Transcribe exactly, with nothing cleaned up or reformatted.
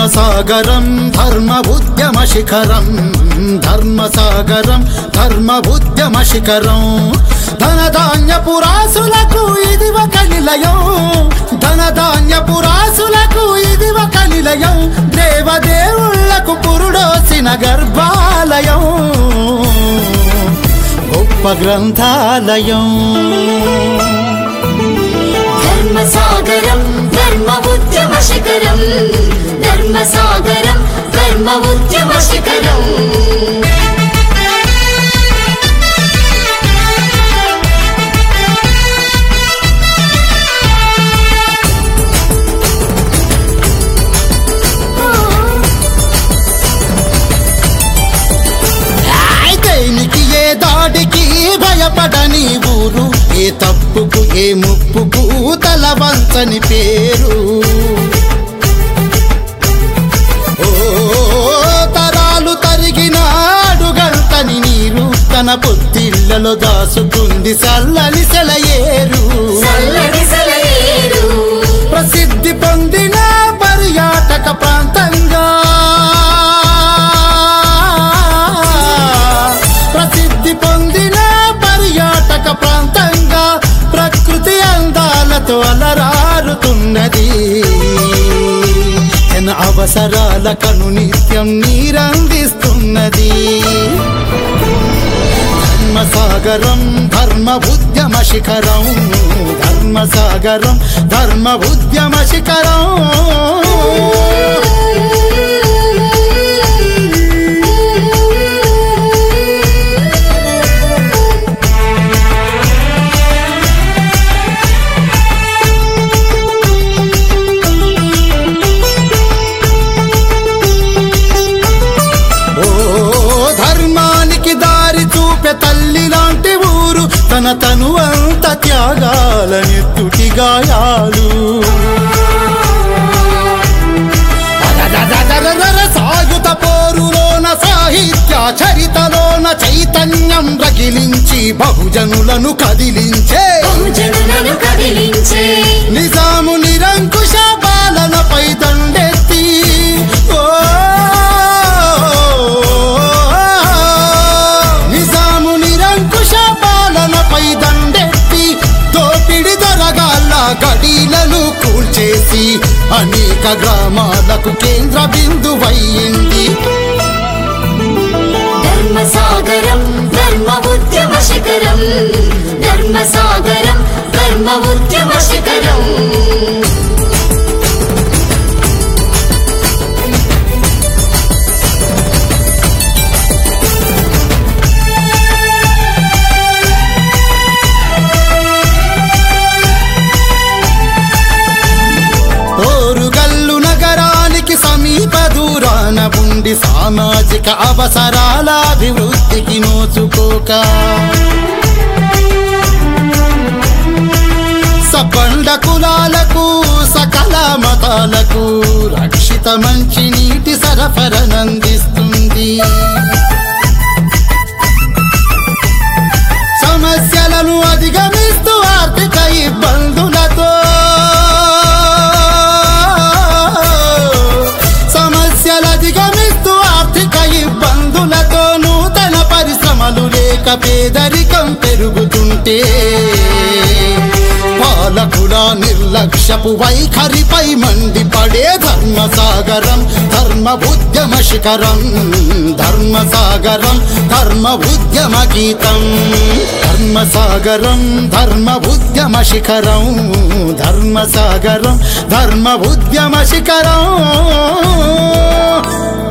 ధర్మసాగరం ధర్మబుద్ధ్యమ శిఖరం ధర్మసాగరం ధర్మబుద్ధ్యమ శిఖరం ధనధాన్యపు రాసులకు ఇది ఒక నిలయం ధనధాన్యపు రాసులకు ఇది ఒక నిలయం దేవదేవుళ్లకు పురుడోసిన గర్భాలయం గొప్ప గ్రంథాలయం ధర్మసాగరం ధర్మబుద్ధ్యమ శిఖరం ధర్మసాగరం ధర్మబుద్ధ్యమ శిఖరం దాడికి భయపడని ఊరు ఏ తప్పుకు ఏ ముప్పుకు తల వంచని పేరు ఓ తరాలు తరిగిన అడుగంటని నీరు తన పొత్తిళ్లలో దాసుకుంది చల్లని సెలయేరు ప్రసిద్ధి పొందిన పర్యాటక ప్రాంతంగా పొందిన పర్యాటక ప్రాంతంగా ప్రకృతి అందాలతో అలరారుతున్నది జన అవసరాలకను నిత్యం నీరందిస్తున్నది ధర్మసాగరం ధర్మబుద్ధ్యమ శిఖరం ధర్మసాగరం ధర్మబుద్ధ్యమ శిఖరం తల్లి లాంటి ఊరు తన తనువంత త్యాగాలనెత్తుటి గాయాలు సాగుత పోరులోన సాహిత్య చరితలోన చైతన్యం రగిలించి బహుజనులను కదిలించే నిజాము నిరంకుశ పాలనపై దండెత్తి గడీలను కూల్చేసి అనేక గ్రామాలకు కేంద్ర బిందువయ్యింది ధర్మసాగరం ధర్మబుద్ధ్యమ శిఖరం ధర్మసాగరం ధర్మబుద్ధ్యమ శిఖరం సమీప దూరాన ఉండి సామాజిక అవసరాల అభివృద్ధికి నోచుకోక సబండ కులాలకు సకల మతాలకు రక్షిత మంచి నీటి సరఫరనందిస్తుంది సమస్యలను అధిగమిస్తూ ఆర్థిక ఇబ్బందులతో అధిగమిస్తూ ఆర్థిక ఇబ్బందులతో నూతన పరిశ్రమలు లేక పేదరికం పెరుగుతుంటే పాలకుల నిర్లక్ష్యపు వైఖరిపై మండిపడే ధర్మసాగరం ధర్మబుద్ధ్యమ శిఖరం ధర్మసాగరం ధర్మబుద్ధ్యమ గీతం ధర్మసాగరం ధర్మబుద్ధ్యమ శిఖరం ధర్మసాగరం ధర్మబుద్ధ్యమ శిఖరం